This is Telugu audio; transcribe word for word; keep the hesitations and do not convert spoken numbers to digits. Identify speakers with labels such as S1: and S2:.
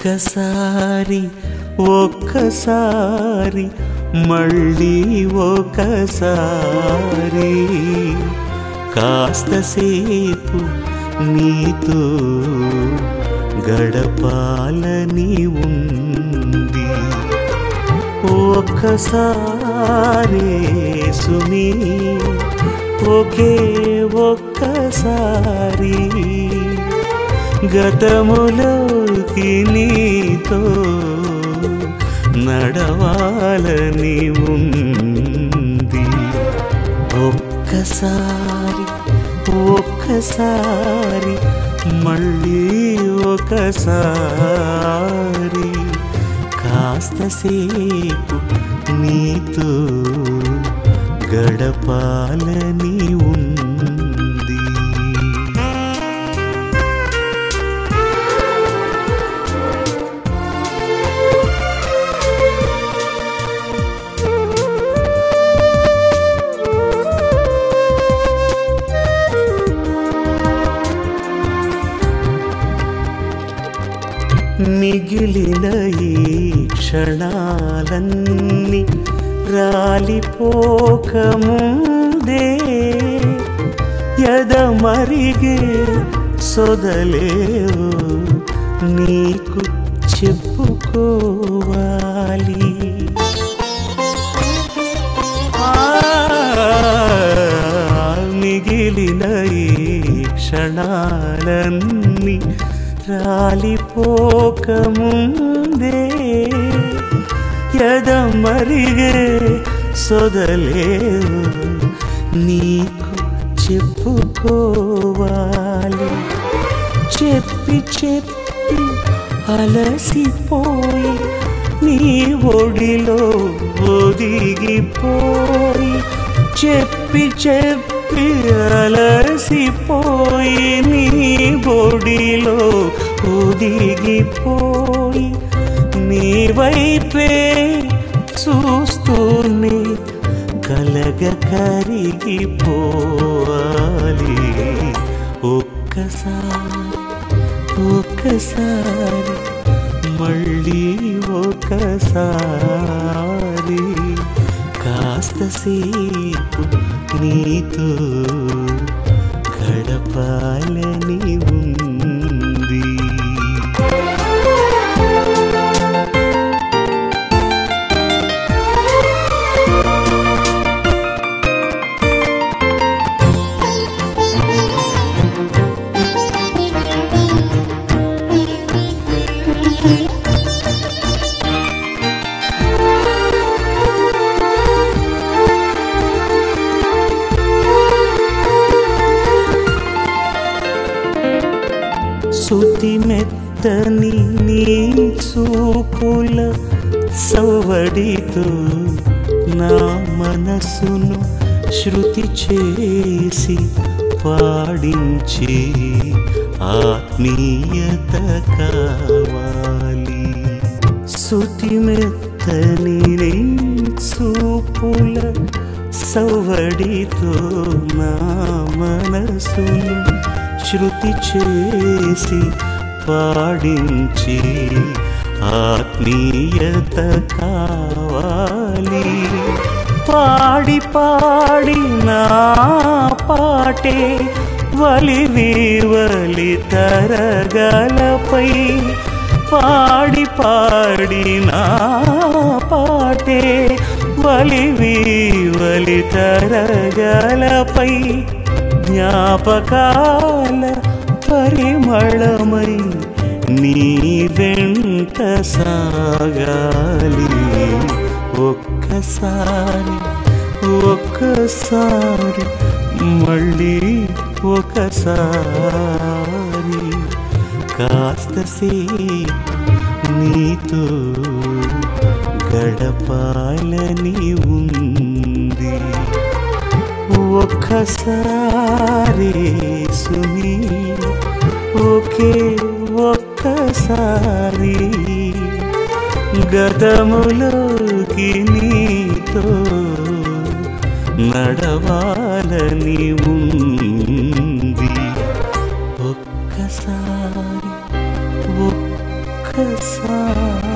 S1: ఒక్కసారి ఒక్కసారి మళ్ళీ ఒకసారి కాస్తసేపు నీతో గడపాలని ఉంది. ఒక్కసారి సుమి ఒకే ఒక్కసారి గతములోకి నీతో నడవాలని ఉంది. ఒక్కసారి ఒక్కసారి మళ్ళీ ఒకసారి కాస్తసేపు నీతో గడపాలని ఉంది. మిగిలిన ఈ క్షణాలన్నీ రాలిపోకముందే ఎదమరిగే సొదలేవో నీకు చెప్పుకోవాలి. మిగిలిన ఈ క్షణాలన్నీ రాలిపోకముందే ఎదమరిగే సొదలేవో నీకు చెప్పుకోవాలి. చెప్పి చెప్పి అలసిపోయి నీ ఒడిలో ఒదిగిపోయి చెప్పి చెప్పి అలసిపోయి నీ ఒడిలో ఒదిగిపోయి నీ వైపే చూస్తూనే కలగ కరిగిపోవాలి. ఒక్కసారి ఒక్కసారి మళ్ళీ ఒకసారి కాస్తసేపు నీతో గడపాలని ఉంది. శృతి మెత్తని నీ చూపుల సవ్వడితో నా మనసును శృతి చేసి పాడించే ఆత్మీయత కావాలి. శృతి మెత్తని నీ చూపుల సవ్వడితో నా మనసును శృతి చేసి పాడించి ఆత్మీయత కావాలి. పాడి పాడి నా పాటే వలివి వలి తరగలపై పాడి పాడి నా పాటే వలివి వలి తరగలపై జ్ఞాపకాల పరిమళమై నీ వెంట సాగాలి. ఒక్కసారి ఒక్కసారి మళ్ళీ ఒకసారి కాస్తసేపు నీతో గడపాలని ఉంది. ఒక్కసారి సుమి ఒకే ఒక్కసారి గతములోకి నీతో నడవాలని ఉంది. ఒక్కసారి ఒక్క ఒక్కసారి